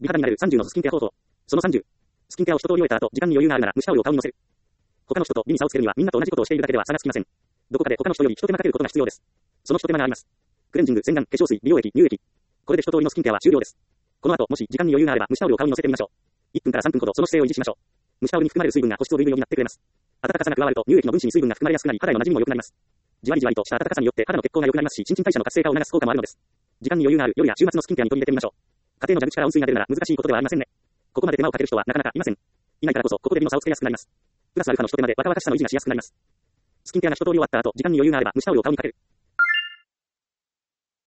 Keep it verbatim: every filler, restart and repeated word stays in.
美肌になるさんじゅうのスキンケア方法。そのさんじゅう。スキンケアを一通り終えた後、時間に余裕があるなら蒸しタオルを顔に乗せる。他の人と美に差をつけるにはみんなと同じことをしているだけでは差がつきません。どこかで他の人より一手間かけることが必要です。その一手間があります。クレンジング、洗顔、化粧水、美容液、乳液。これで一通りのスキンケアは終了です。この後、もし時間に余裕があれば蒸しタオルを顔に乗せてみましょう。いっぷんからさんぷんほどその姿勢を維持しましょう。蒸しタオルに含まれる水分が保湿をルーブようになってくれます。暖かさが加わると乳液の分子に水分が含まれやすくなり肌への馴染みも良くなります。じわりじわりとした暖かさによって肌の血行が良くなりますし、新陳代謝の活性化を促す効果もあるのです。時間に余裕がある夜や週末のスキンケアに取り入れてみましょう。家庭の蛇口から温水が出るなら難しいことではありませんね。ここまで手間をかける人はなかなかいません。いないからこそここで美の差をつけやすくなります。プラスアルファの一手間で若々しさの維持がしやすくなります。スキンケアが一通り終わった後、時間に余裕があれば蒸しタオルを顔にかける。